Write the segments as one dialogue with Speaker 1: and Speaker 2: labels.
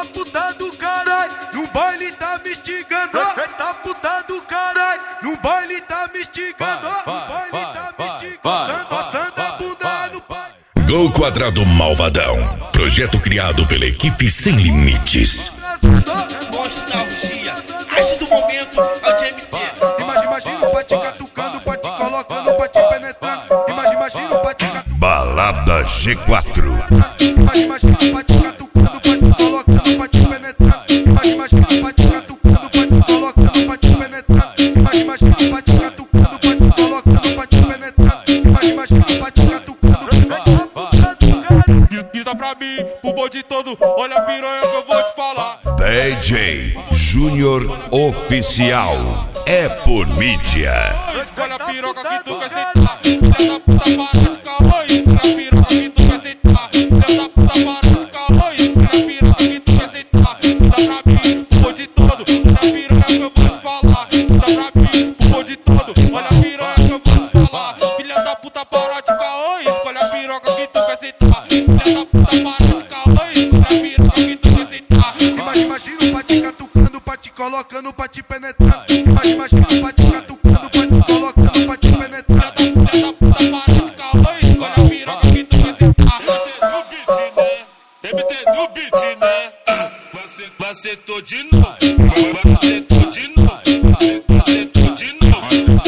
Speaker 1: Eita puta do caralho, no baile tá me instigando. Eita puta do caralho, no baile tá me instigando. No baile tá me instigando, passando a bunda no pai.
Speaker 2: Gol Quadrado Malvadão, projeto criado pela equipe Sem Limites.
Speaker 3: Nostalgia, arte do momento é o de MC.
Speaker 1: Imagina o pati catucando, pati colocando, pati penetrando. Imagina o pati catucando.
Speaker 2: Balada G4.
Speaker 1: Imagina o pati catucando, pati colocando, pati penetrando. Imagina o pati catucando, pati colocando, pati penetrando. Imagina o pati catucando, pati colocando, pati penetrando. Imagina o pati catucando.
Speaker 4: Guisa pra mim, pro bode todo, olha a piranha que eu vou te falar.
Speaker 2: DJ Júnior Oficial, é por mídia.
Speaker 4: Escolhe a piroca que tu quer sentar. Filha da puta, para de calor. Escolhe a piroca que tu quer sentar. Filha da puta, para de calor. Escolhe a piroca que tu quer sentar. Dá pra mim, pro bode todo, olha a piranha que eu vou te falar. Dá pra mim, pro bode todo, olha a piranha que eu vou te falar. Filha da puta, para de calor. Escolhe a piroca que tu quer sentar. Filha da puta, para de calor. Escolhe a piroca que tu quer sentar.
Speaker 1: Imagina o pati catucando, pati colocando, pati penetrando. Imagina o pati catucando, pati colocando, pati penetrando.
Speaker 4: Filha da puta, para de calor. Escolhe a piroca que tu quer sentar.
Speaker 5: MT no beat, né? Você tô de novo. Você tô de novo. Você tô de novo.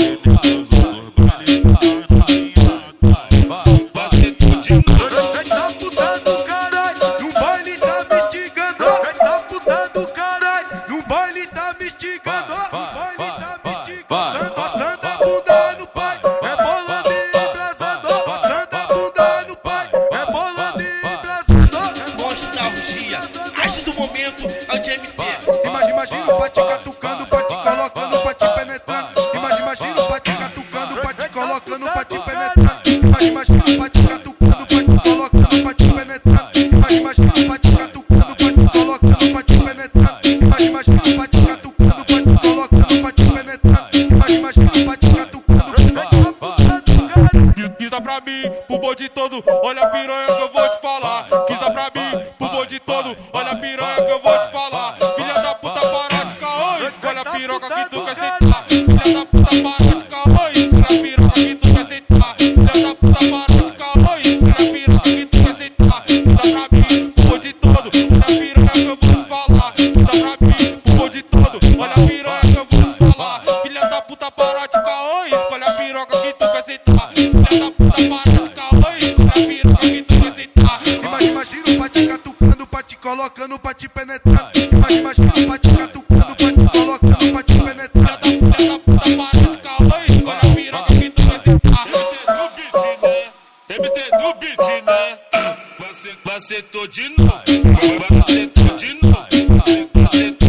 Speaker 5: Você tô de novo.
Speaker 1: Eita puta do caralho, no baile tá me instigando. Eita puta do caralho, no baile tá me instigando. No baile tá me instigando, passando a bunda no pai. É bolando e embraçando, passando a bunda no pai. É bolando e embraçando.
Speaker 3: Nostalgia, arte do momento é o de MC.
Speaker 1: Imagina o pati catucando, pati colocando, pati penetrando. Imagina o pati catucando, pati colocando, pati penetrando. Imagina o pati catucando, pati colocando, pati penetrando. Imagina o pati catucando, pati colocando, pati penetrando. Imagina o pati catucando, pati colocando, pati penetrando. Imagina o pati catucando.
Speaker 4: Guisa pra mim, pro bode todo, olha a piranha que eu vou te falar. Guisa pra mim, pro bode todo, olha a piranha que eu vou te falar. Filha da puta, para de caô, escolhe a piroca que tu quer sentar. Filha da puta, para de caô, escolhe a piroca que tu quer sentar. Filha da puta, para de caô, escolhe a piroca que tu quer sentar. Guisa pra mim, pro bode todo, olha a piranha que eu vou te falar. Guisa pra mim, pro bode todo, olha a piranha que eu vou te falar. Filha da puta, para de caô, escolhe a piroca que tu quer sentar. Filha da puta, para de caô, escolhe a piroca que tu quer sentar.
Speaker 1: Imagina o pati catucando, pati colocando, pati penetrando. Imagina o pati catucando, pati colocando, pati penetrando.
Speaker 4: Filha da puta, para de caô, escolhe a piroca que tu quer sentar.
Speaker 5: MT no beat, né? Você tô de novo. Você tô de novo. Você tô